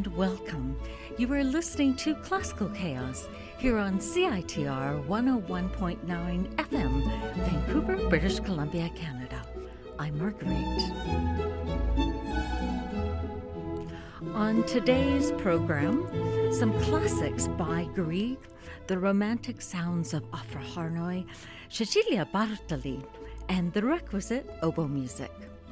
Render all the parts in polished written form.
and welcome. You are listening to Classical Chaos here on CITR 101.9 FM, Vancouver, British Columbia, Canada. I'm Marguerite. On today's program, some classics by Grieg, the romantic sounds of Opera Harnoy, Cecilia Bartoli, and the requisite oboe music.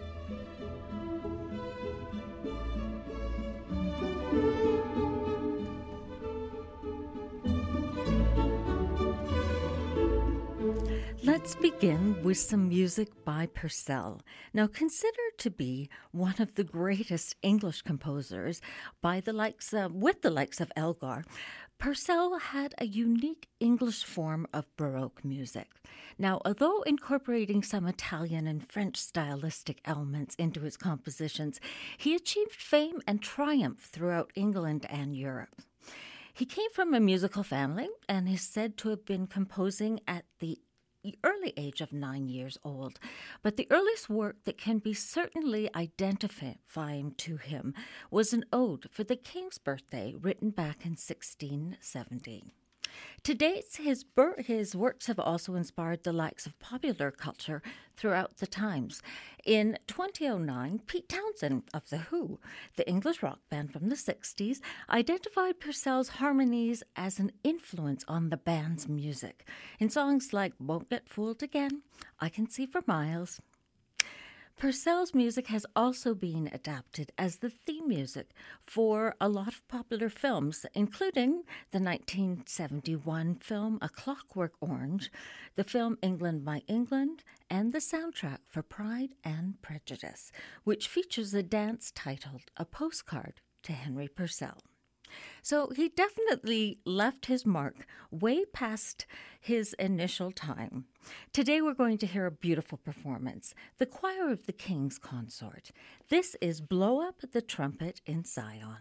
Let's begin with some music by Purcell. Now, considered to be one of the greatest English composers with the likes of Elgar, Purcell had a unique English form of Baroque music. Now, although incorporating some Italian and French stylistic elements into his compositions, he achieved fame and triumph throughout England and Europe. He came from a musical family and is said to have been composing at the early age of 9 years old, but the earliest work that can be certainly identifying to him was an ode for the king's birthday written back in 1670. To date, his works have also inspired the likes of popular culture throughout the times. In 2009, Pete Townshend of The Who, the English rock band from the 60s, identified Purcell's harmonies as an influence on the band's music. In songs like Won't Get Fooled Again, I Can See for Miles. Purcell's music has also been adapted as the theme music for a lot of popular films, including the 1971 film A Clockwork Orange, the film England My England, and the soundtrack for Pride and Prejudice, which features a dance titled A Postcard to Henry Purcell. So he definitely left his mark way past his initial time. Today we're going to hear a beautiful performance, the Choir of the King's Consort. This is Blow Up the Trumpet in Zion.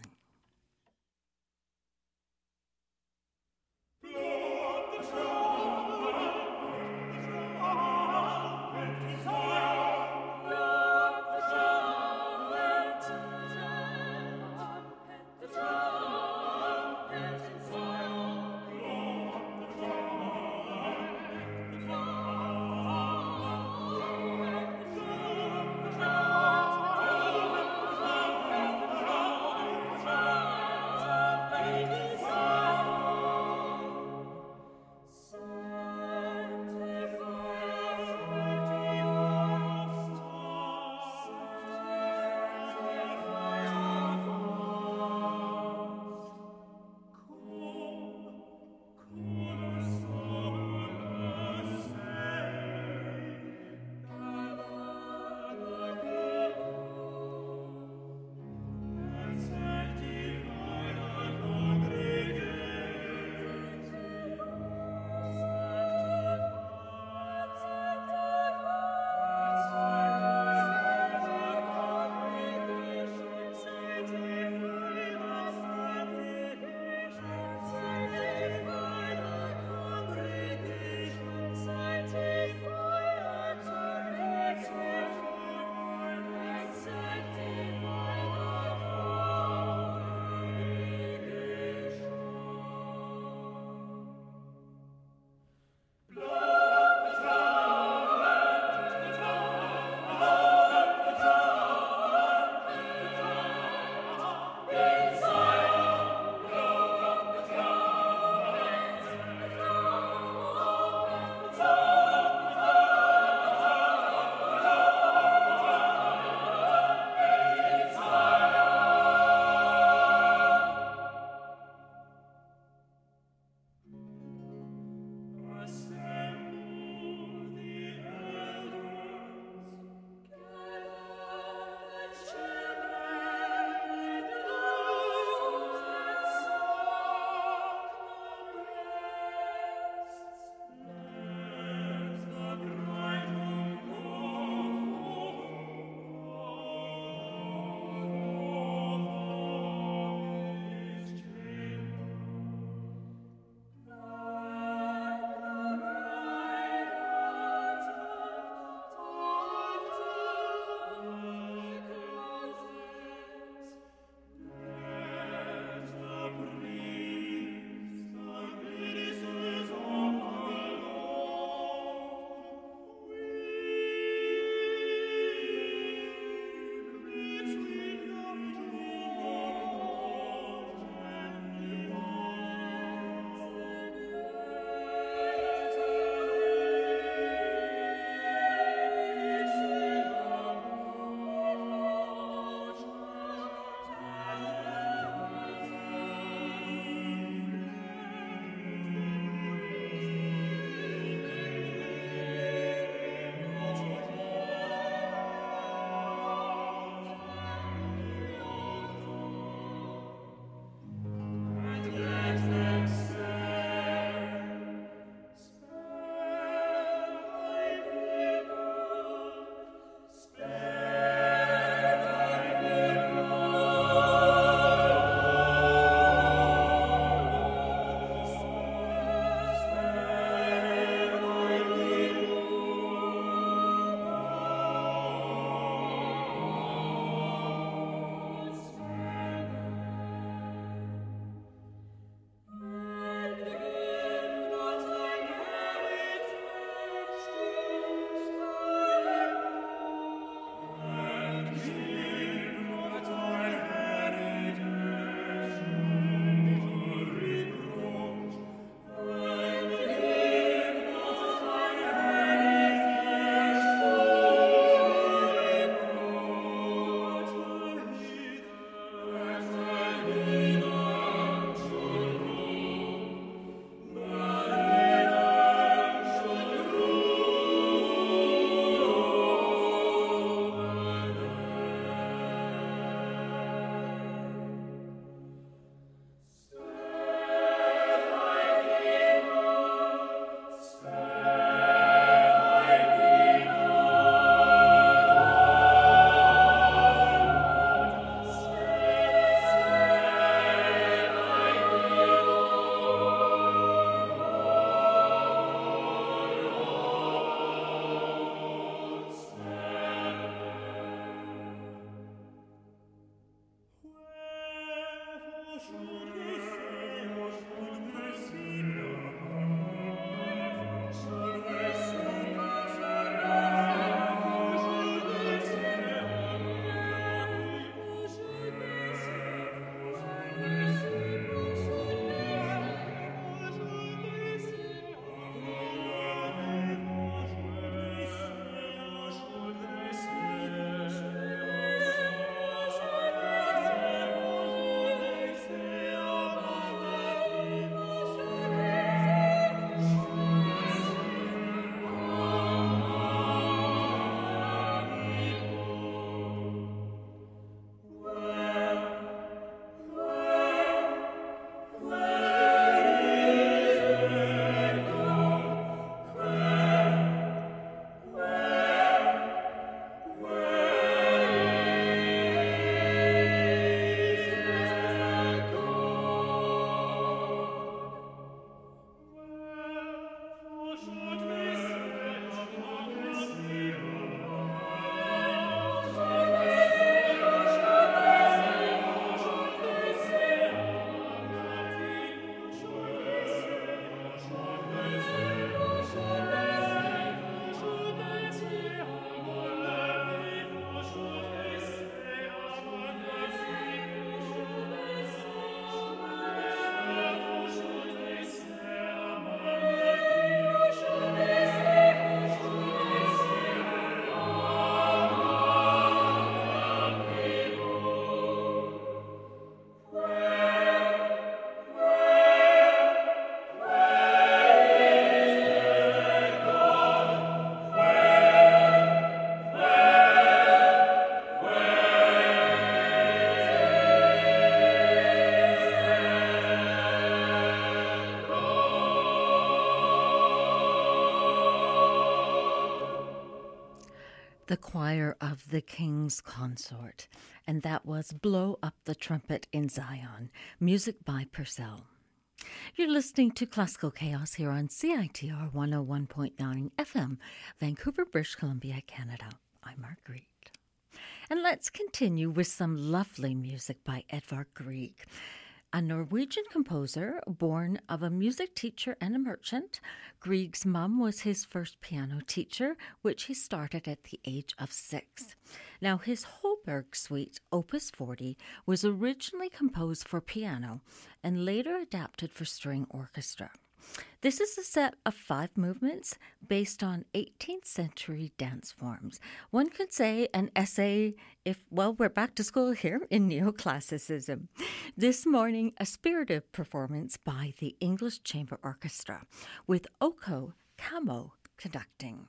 the choir of the King's Consort, and that was Blow Up the Trumpet in Zion, music by Purcell. You're listening to Classical Chaos here on CITR 101.9 FM, Vancouver, British Columbia, Canada. I'm Marguerite. And let's continue with some lovely music by Edvard Grieg, a Norwegian composer born of a music teacher and a merchant. Grieg's mum was his first piano teacher, which he started at the age of 6. Now, his Holberg Suite, Opus 40, was originally composed for piano and later adapted for string orchestra. This is a set of 5 movements based on 18th century dance forms. One could say an essay we're back to school here in neoclassicism. This morning, a spirited performance by the English Chamber Orchestra with Oko Kamo conducting.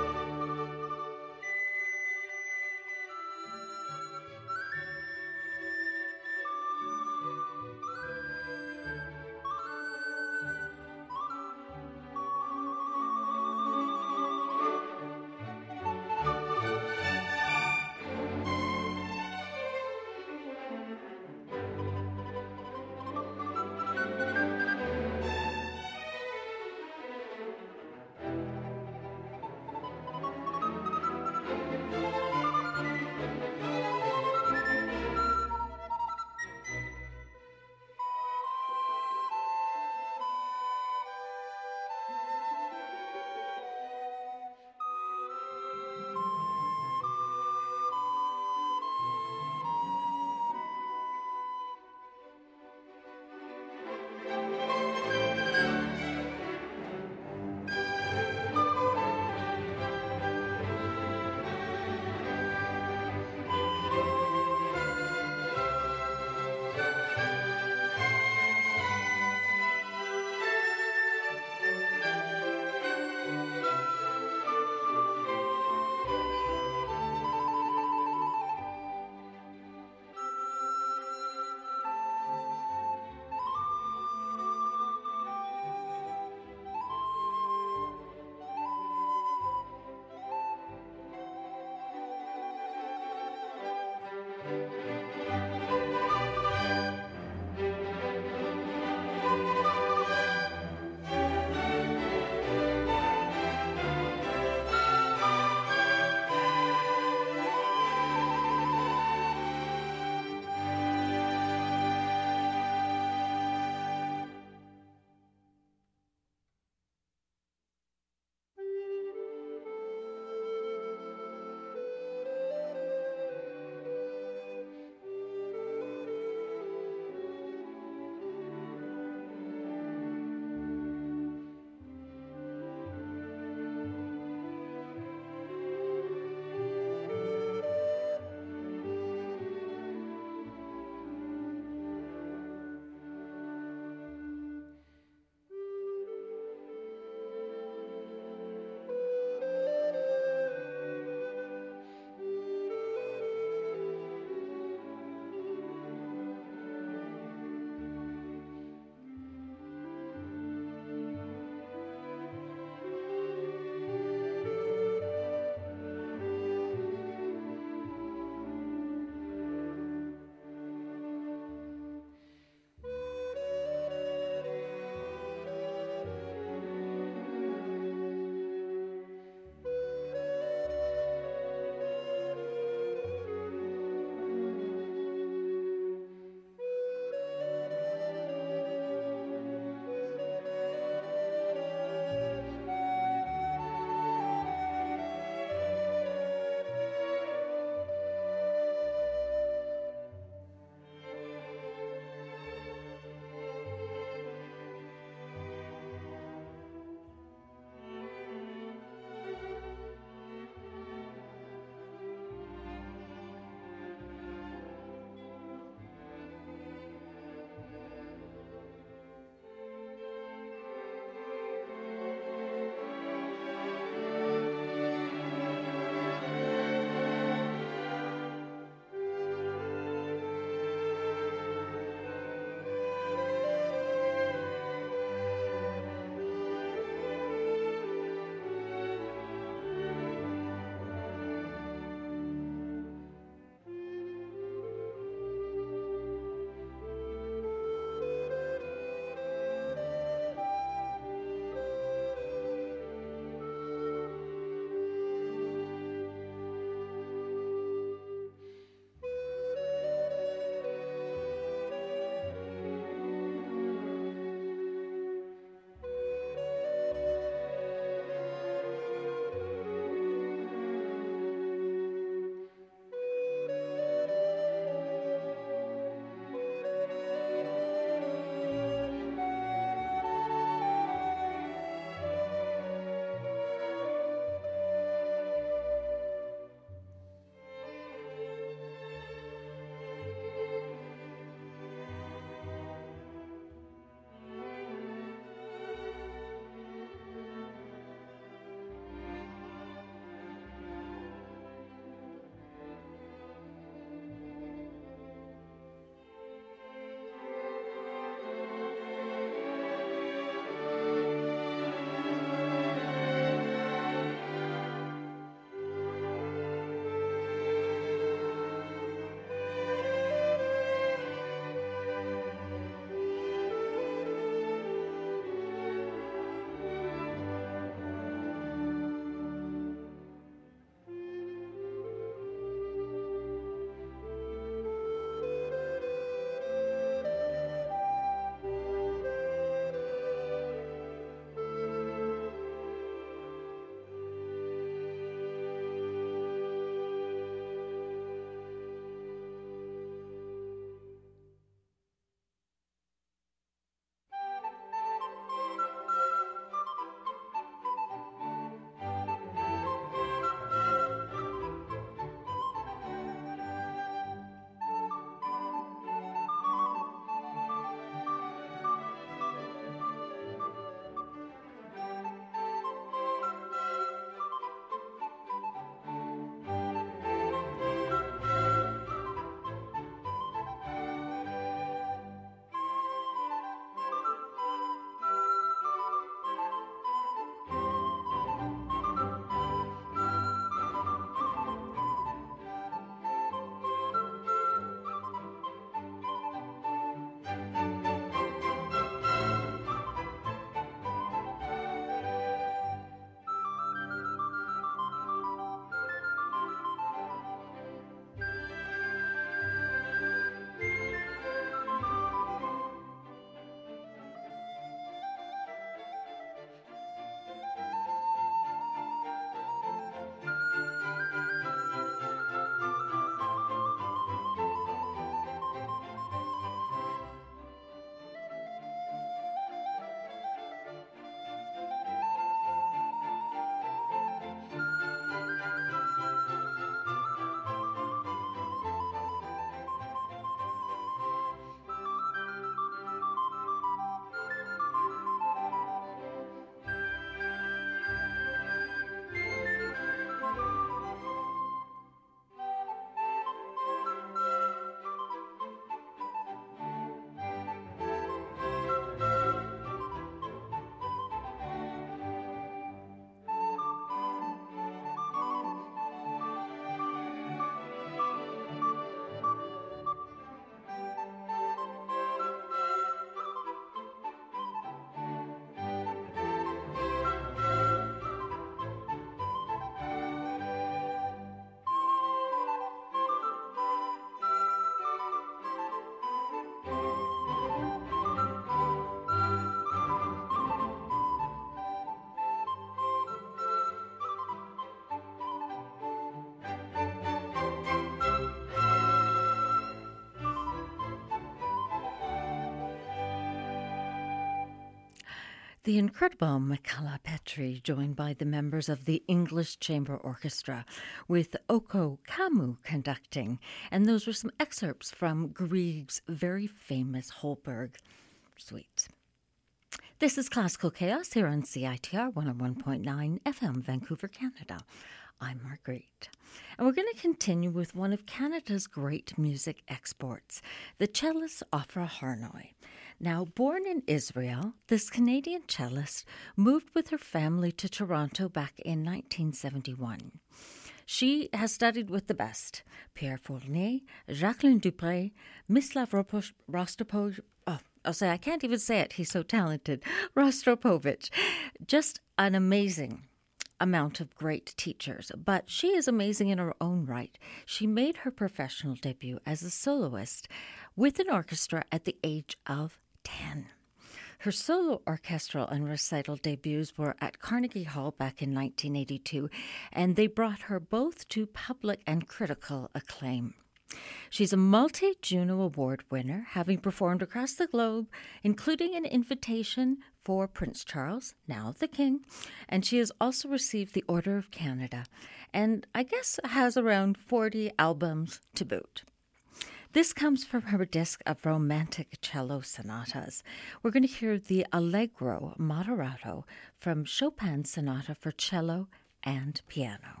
The incredible Michaela Petri, joined by the members of the English Chamber Orchestra, with Oko Kamu conducting. And those were some excerpts from Grieg's very famous Holberg suite. This is Classical Chaos here on CITR 101.9 FM, Vancouver, Canada. I'm Marguerite. And we're going to continue with one of Canada's great music exports, the cellist Ofra Harnoy. Now, born in Israel, this Canadian cellist moved with her family to Toronto back in 1971. She has studied with the best: Pierre Fournier, Jacqueline Dupré, Mislav Rostropovich. I can't even say it. He's so talented. Rostropovich. Just an amazing amount of great teachers, but she is amazing in her own right. She made her professional debut as a soloist with an orchestra at the age of 10. Her solo orchestral and recital debuts were at Carnegie Hall back in 1982, and they brought her both to public and critical acclaim. She's a multi-Juno Award winner, having performed across the globe, including an invitation for Prince Charles, now the King, and she has also received the Order of Canada, and I guess has around 40 albums to boot. This comes from her disc of romantic cello sonatas. We're going to hear the Allegro Moderato from Chopin's Sonata for Cello and Piano.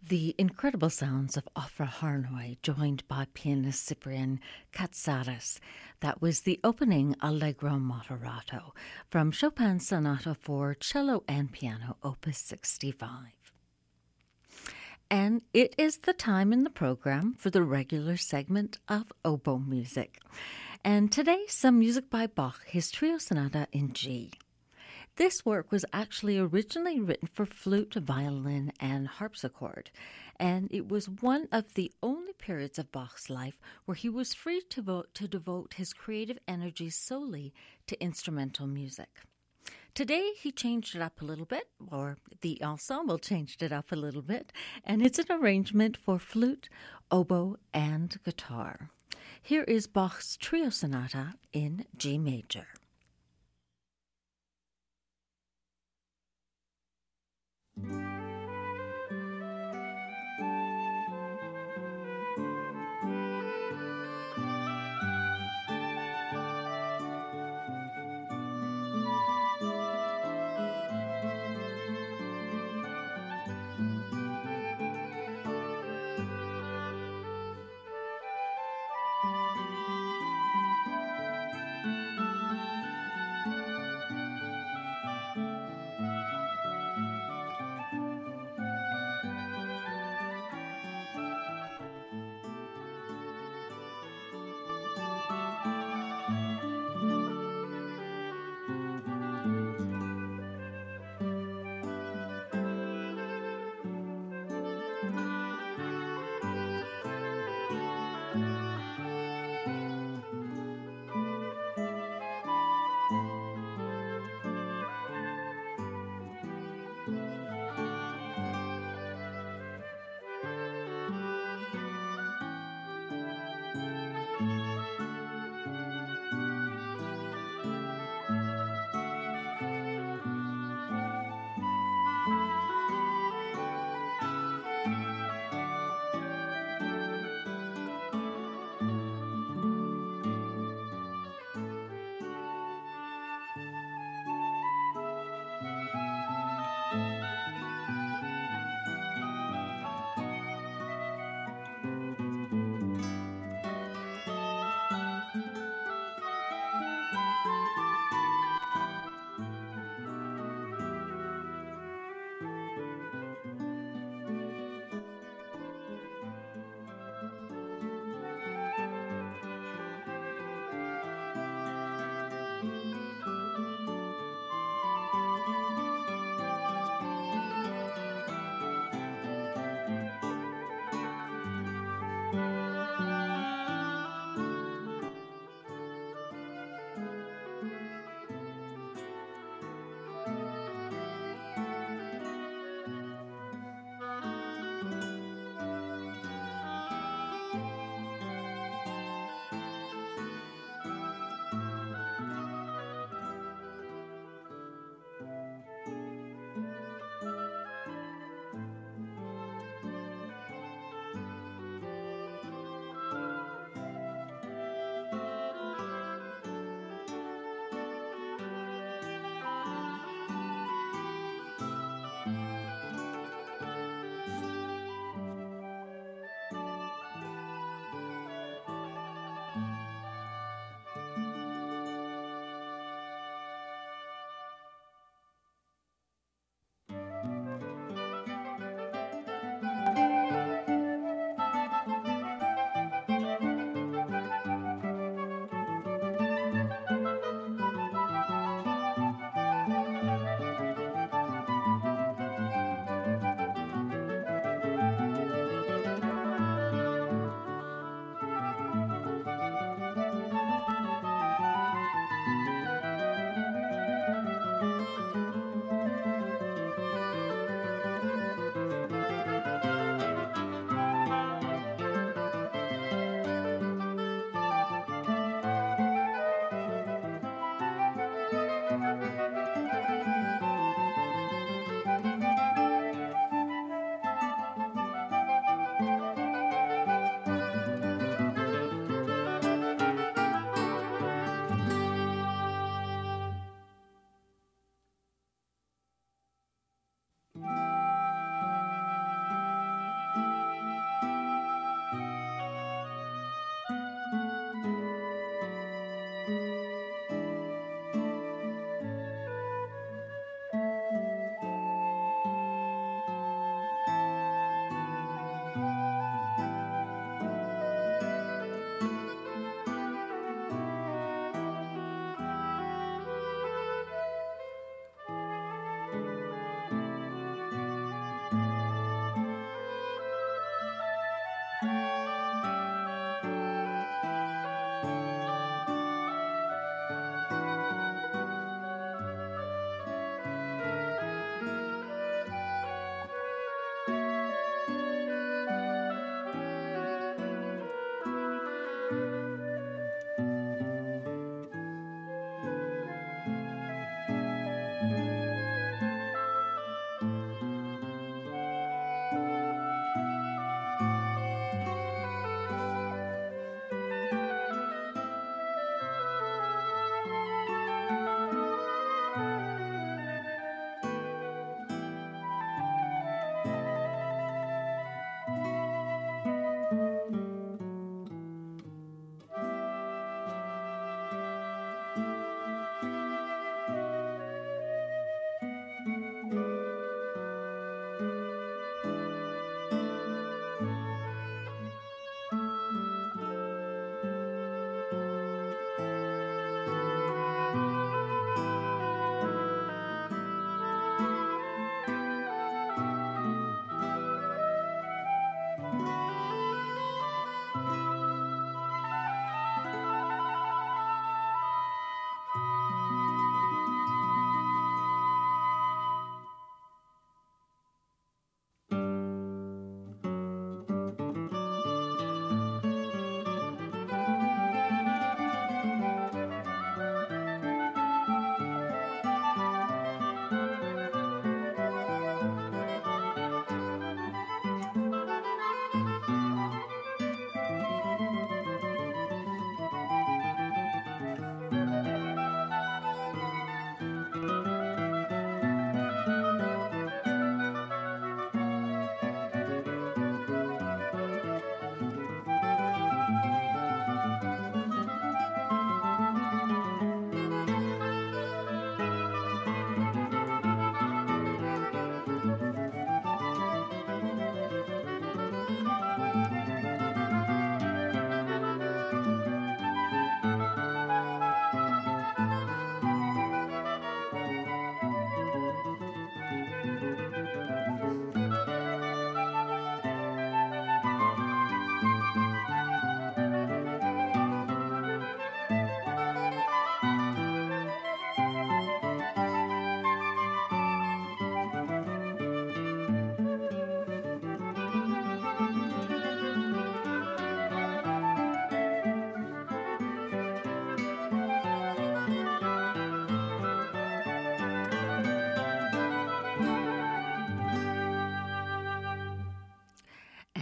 The incredible sounds of Ofra Harnoy, joined by pianist Cyprian Katsaris. That was the opening Allegro Moderato from Chopin's Sonata for Cello and Piano, Opus 65. And it is the time in the program for the regular segment of oboe music. And today, some music by Bach, his Trio Sonata in G. This work was actually originally written for flute, violin, and harpsichord, and it was one of the only periods of Bach's life where he was free to devote his creative energy solely to instrumental music. Today, he changed it up a little bit, or the ensemble changed it up a little bit, and it's an arrangement for flute, oboe, and guitar. Here is Bach's Trio Sonata in G major.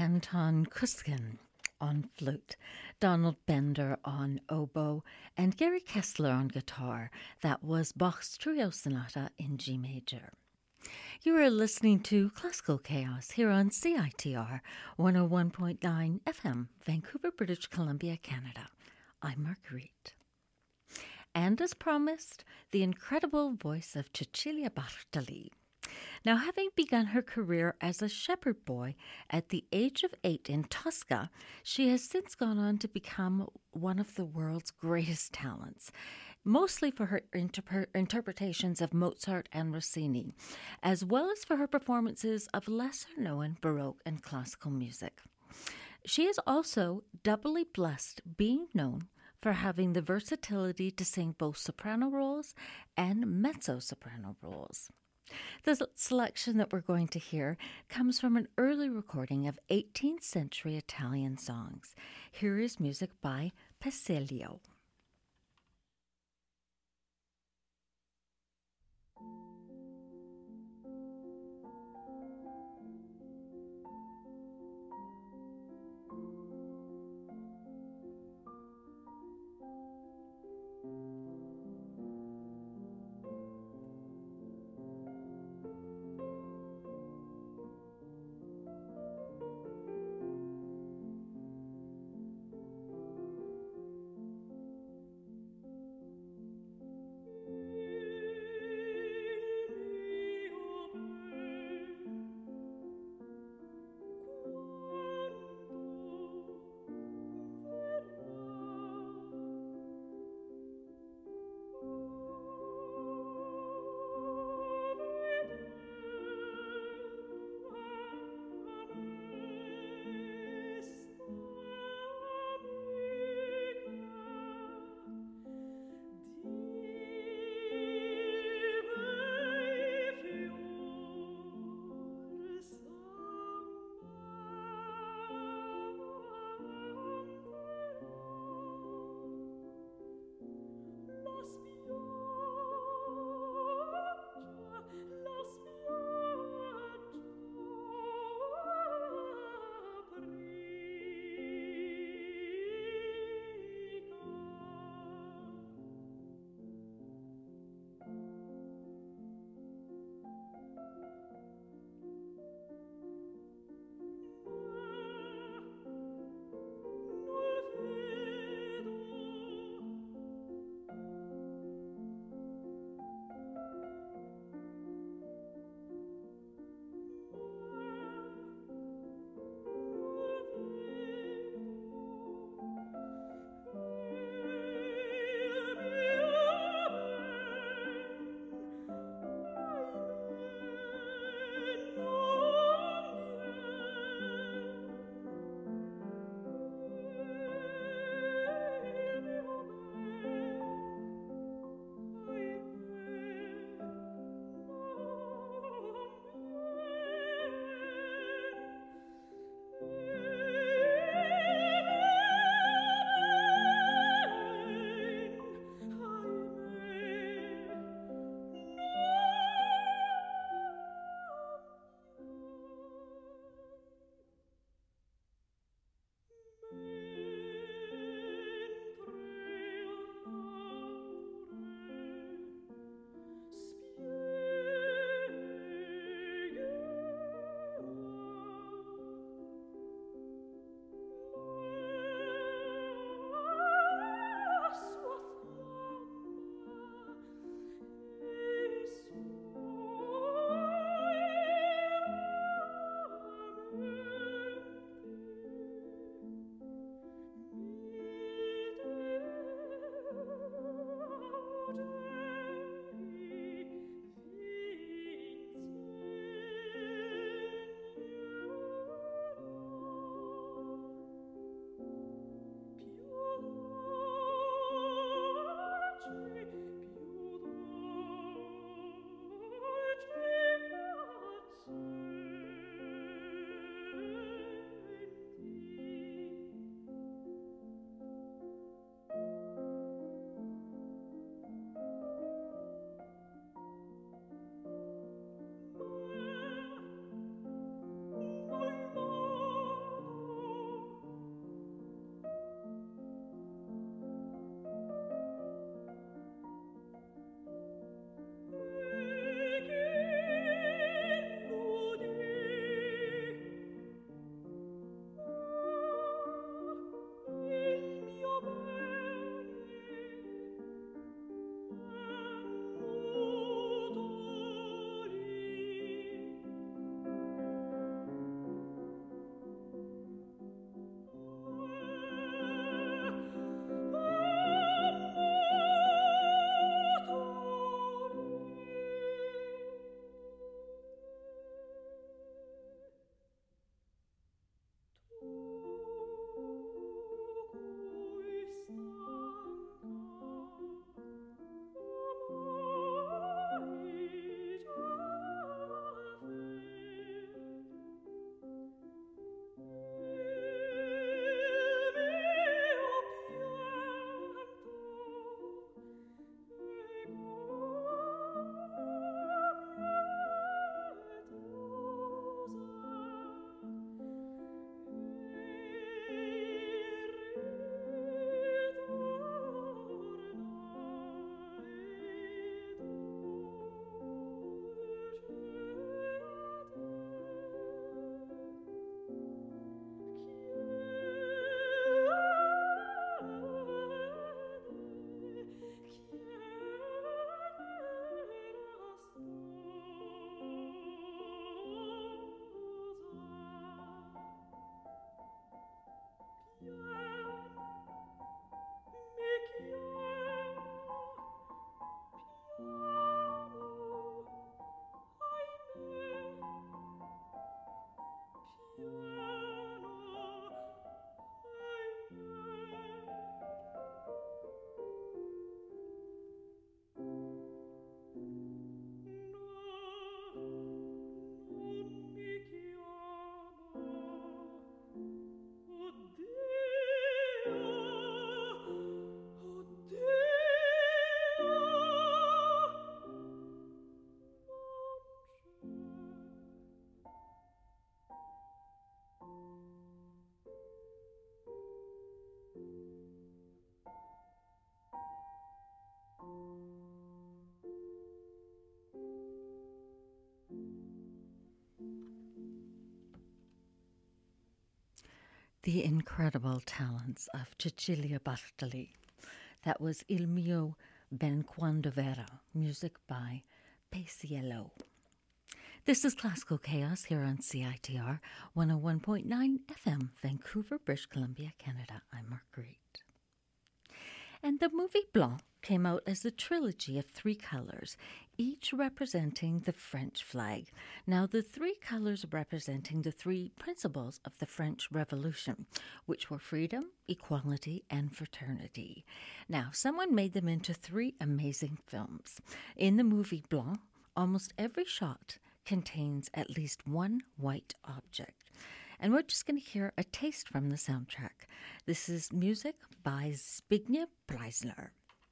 Anton Kuskin on flute, Donald Bender on oboe, and Gary Kessler on guitar. That was Bach's Trio Sonata in G major. You are listening to Classical Chaos here on CITR 101.9 FM, Vancouver, British Columbia, Canada. I'm Marguerite. And as promised, the incredible voice of Cecilia Bartoli. Now, having begun her career as a shepherd boy at the age of 8 in Tosca, she has since gone on to become one of the world's greatest talents, mostly for her interpretations of Mozart and Rossini, as well as for her performances of lesser-known Baroque and classical music. She is also doubly blessed being known for having the versatility to sing both soprano roles and mezzo-soprano roles. The selection that we're going to hear comes from an early recording of 18th century Italian songs. Here is music by Peselio. The incredible talents of Cecilia Bartoli. That was Il mio ben quando vera, music by Paciello. This is Classical Chaos here on CITR 101.9 FM, Vancouver, British Columbia, Canada. I'm Marguerite. And the movie Blanc came out as a trilogy of 3 colors, each representing the French flag. Now, the 3 colors representing the 3 principles of the French Revolution, which were freedom, equality, and fraternity. Now, someone made them into 3 amazing films. In the movie Blanc, almost every shot contains at least one white object. And we're just going to hear a taste from the soundtrack. This is music by Zbigniew Preisler.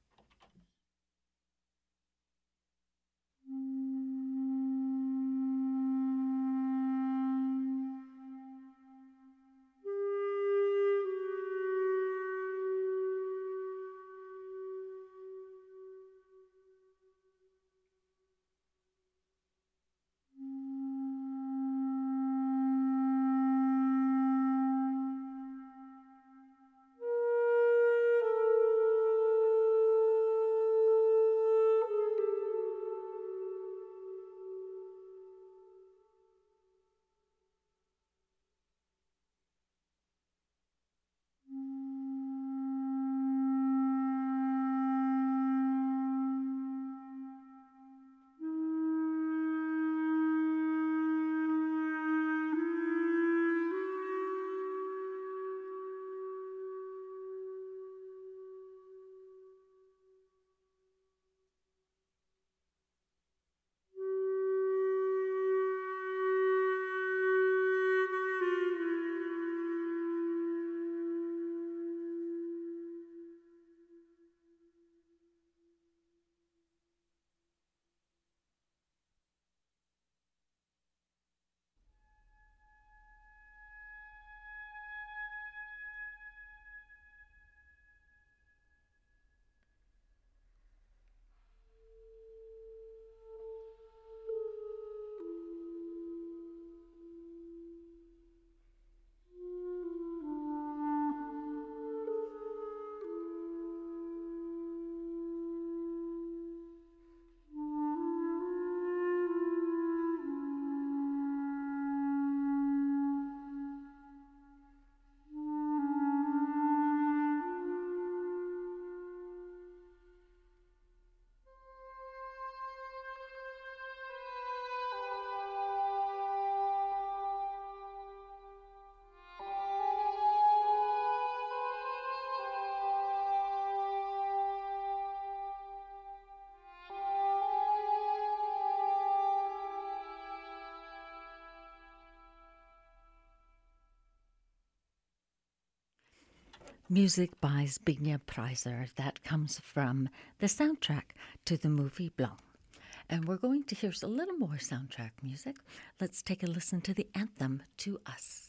Music by Zbigniew Preisler. That comes from the soundtrack to the movie Blanc. And we're going to hear a little more soundtrack music. Let's take a listen to the anthem To Us.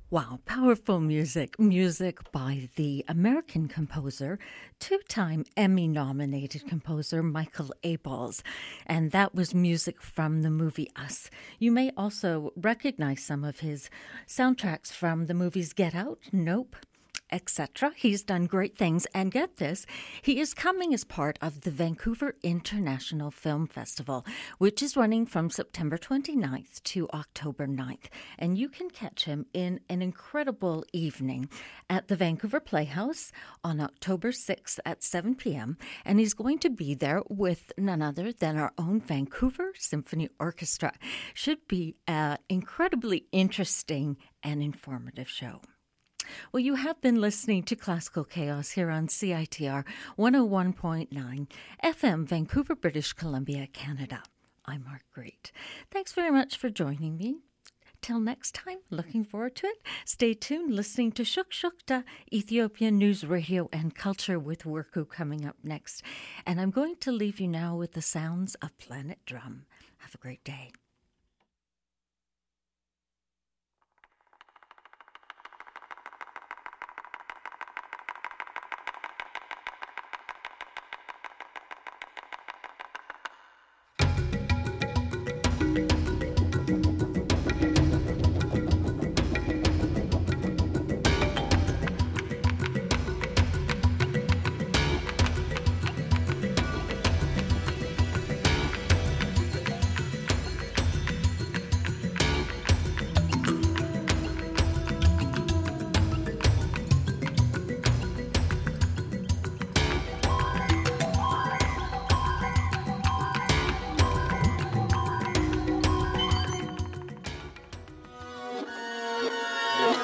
Wow, powerful music. Music by the American composer, two-time Emmy-nominated composer Michael Abels. And that was music from the movie Us. You may also recognize some of his soundtracks from the movies Get Out, Nope, etc. He's done great things. And get this, he is coming as part of the Vancouver International Film Festival, which is running from September 29th to October 9th. And you can catch him in an incredible evening at the Vancouver Playhouse on October 6th at 7 p.m. And he's going to be there with none other than our own Vancouver Symphony Orchestra. Should be an incredibly interesting and informative show. Well, you have been listening to Classical Chaos here on CITR 101.9 FM, Vancouver, British Columbia, Canada. I'm Marguerite. Thanks very much for joining me. Till next time, looking forward to it. Stay tuned, listening to Shukshukta, Ethiopian News Radio and Culture with Worku coming up next. And I'm going to leave you now with the sounds of Planet Drum. Have a great day.